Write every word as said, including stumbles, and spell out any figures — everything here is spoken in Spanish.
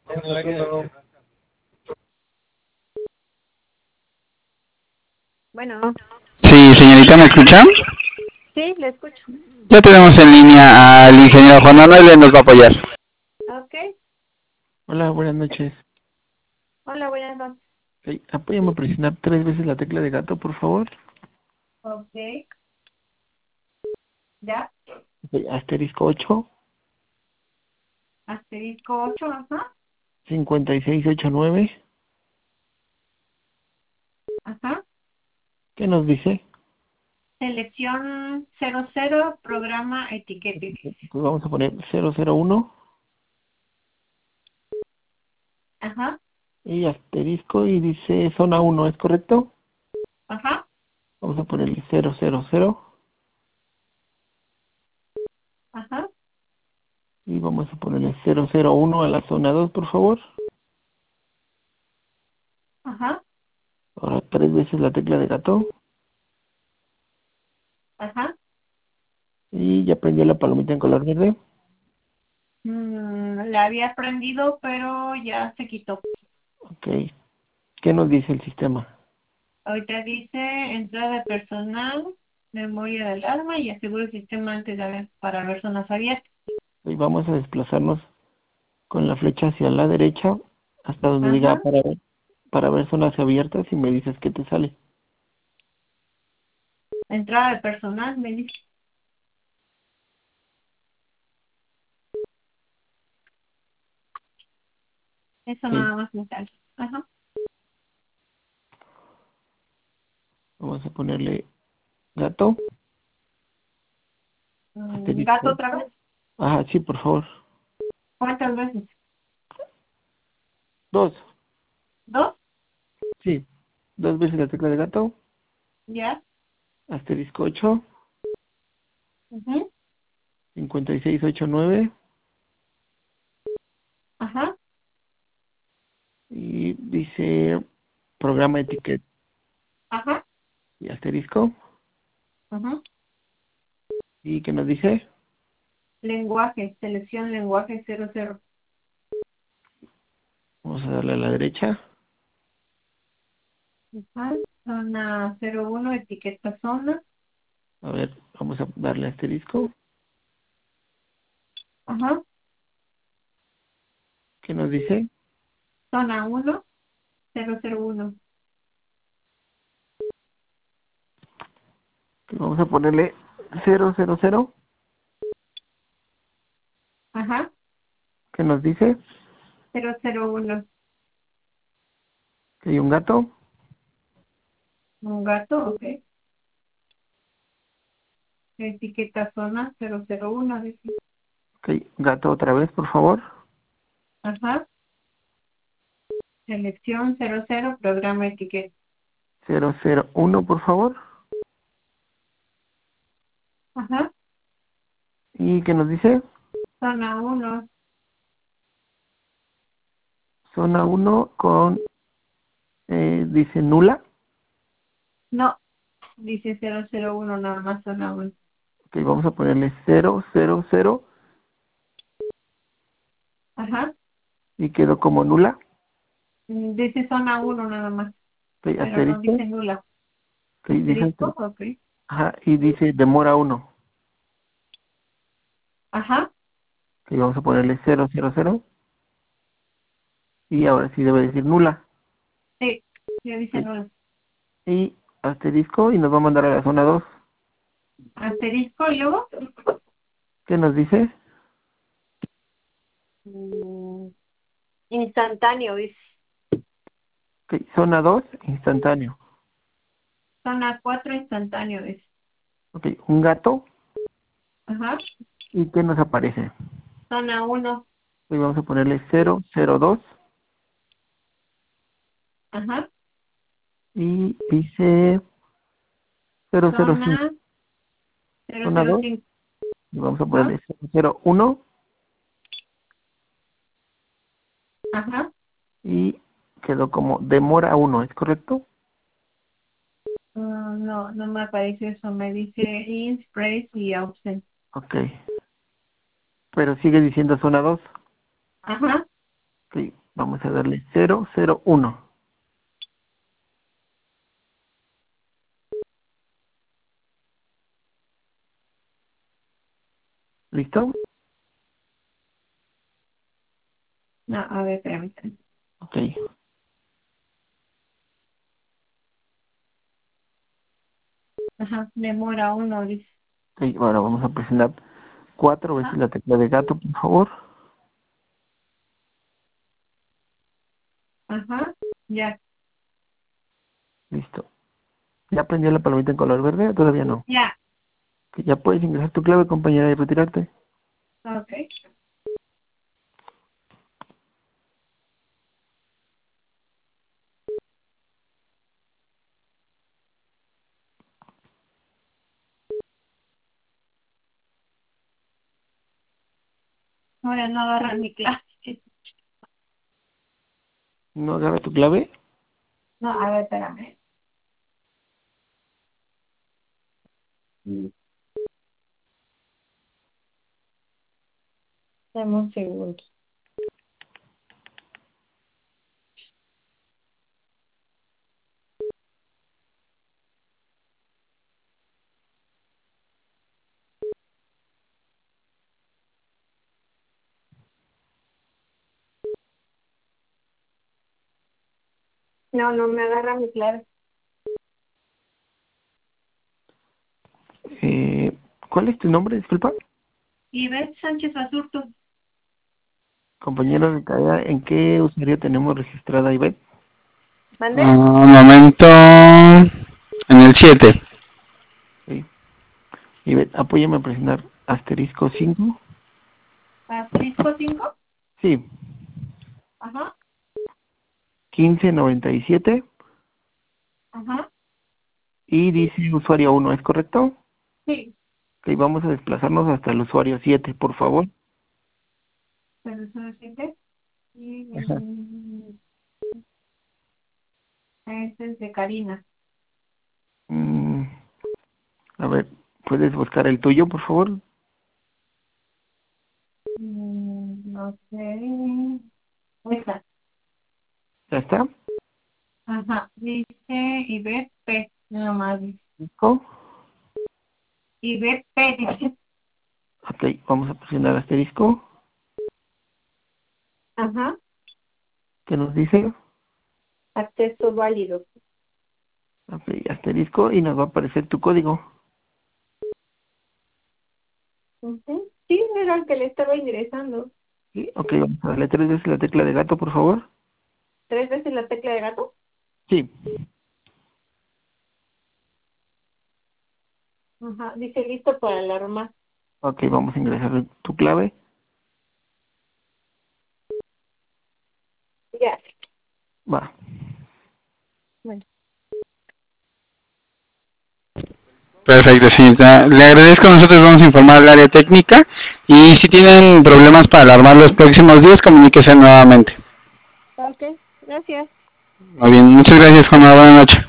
Bueno, Sí, señorita, ¿me escucha? sí, le escucho. Ya tenemos en línea al ingeniero Juan Manuel, él nos va a apoyar. Ok. Hola, buenas noches. Hola, buenas noches. Okay, apóyame a presionar tres veces la tecla de gato, por favor. Ok. ¿Ya? Okay, asterisco ocho, Asterisco ocho, ajá. cincuenta y seis ochenta y nueve. Ajá. ¿Qué nos dice? Selección cero cero, programa etiquete. Pues vamos a poner cero cero uno Ajá. y asterisco y dice zona uno, ¿es correcto? Ajá. Vamos a ponerle cero cero cero Ajá. y vamos a ponerle cero cero uno a la zona dos, por favor. Ajá. Ahora tres veces la tecla de gato Ajá. y ya prendió la palomita en color verde. Mm, la había prendido, pero ya se quitó. Ok. ¿Qué nos dice el sistema? Ahorita dice entrada de personal, memoria del arma y asegura el sistema antes de ver para ver zonas abiertas. Y vamos a desplazarnos con la flecha hacia la derecha hasta donde diga Ajá. para ver, para ver zonas abiertas y me dices qué te sale. Entrada de personal, me dice. Eso Ok, nada más me sale. Ajá. vamos a ponerle gato, Mm, ¿Gato asterisco. otra vez? Ajá, sí, por favor. ¿Cuántas veces? Dos, ¿Dos? sí. Dos veces la tecla de gato, ¿Ya? asterisco ocho, Ujú. cincuenta y seis ochenta y nueve Ajá. y dice programa etiqueta Ajá. y asterisco. Ajá. ¿Y qué nos dice? Lenguaje, selección lenguaje cero cero. Vamos a darle a la derecha. Ajá. Zona cero uno, etiqueta zona. A ver, vamos a darle asterisco. Ajá. ¿Qué nos dice? Zona uno, cero cero uno. Vamos a ponerle cero cero cero. Ajá. ¿Qué nos dice? cero cero uno. Que hay un gato. Un gato, ok. Etiqueta zona cero cero uno, dice. Ok, gato otra vez, por favor. Ajá. Selección cero cero, programa etiqueta. cero cero uno, por favor. Ajá. ¿Y qué nos dice? Zona uno. Zona uno con, eh, dice nula. No, dice cero cero uno, nada más zona uno. Ok, vamos a ponerle cero cero cero Ajá. y quedó como nula. Mm, Dice zona uno nada más, Ok, pero no asterisco. dice nula. Ok, dice, ¿Asterisco? aster- Ok. ajá, y dice demora uno. Ajá. Ok, vamos a ponerle cero cero cero y ahora sí debe decir nula. Sí, ya dice Ok, nula. y asterisco y nos va a mandar a la zona dos. Asterisco y luego. ¿Qué nos dice? mm, Instantáneo, dice. Ok, zona dos, instantáneo. Zona cuatro, instantáneo, dice. Ok, un gato. Ajá. ¿Y qué nos aparece? Zona uno. Y vamos a ponerle cero cero dos Ajá. y dice cero cero cinco. Zona cero Zona cero dos cinco. y vamos a Ajá. ponerle cero cero uno Ajá. y quedó como demora uno, ¿es correcto? Mm, no, no me aparece eso. Me dice in, praise y absent. Ok, pero sigue diciendo zona dos. Ajá. Ok, Vamos a darle cero cero uno. ¿Listo? No, a ver, espérame. Ok. Ajá, demora uno, dice. Ok, ahora vamos a presionar cuatro veces Ajá. la tecla de gato, por favor. Ajá, ya, Listo. ¿Ya prendió la palomita en color verde o todavía no? ya. Ok, ya puedes ingresar tu clave, compañera, y retirarte. Ok. Ahora no agarra mi clase. ¿No agarra tu clave? No, a ver, espérame. Mm, Dame un segundo. No, no me agarra mi clave. Eh, ¿Cuál es tu nombre, disculpa? Ivette Sánchez Basurto. Compañero de tarea, ¿en qué usuario tenemos registrada Ivette? ¿Mande? Ah, un momento. En el siete. Sí. Ivette, apóyame a presionar asterisco cinco. ¿Asterisco cinco? Sí. Ajá, quince noventa y siete. ajá. Y dice usuario uno, ¿es correcto? Sí. Ok, vamos a desplazarnos hasta el usuario siete, por favor. Pero eso es siete. Y Ajá. mm, este es de Karina. Mm, a ver, ¿puedes buscar el tuyo, por favor? Mm, no sé. Esa. ¿Ya está? Ajá. Dice Ivette P. Nada más dice. ¿Listo? Ivette P. Dice. Ok, vamos a presionar asterisco. Ajá. ¿Qué nos dice? Acceso válido. Ok, asterisco y nos va a aparecer tu código. Ujú. Sí, era el que le estaba ingresando. Sí, ok, vamos a darle tres veces la tecla de gato, por favor. ¿Tres veces la tecla de gato? Sí. Ajá. Dice listo para alarmar. Ok, vamos a ingresar tu clave. Ya. Va. Bueno. Perfecto, señorita. Le agradezco, nosotros vamos a informar al área técnica y si tienen problemas para alarmar los próximos días, comuníquese nuevamente. Ok. Gracias. Muy bien, muchas gracias, Juana. Buenas noches.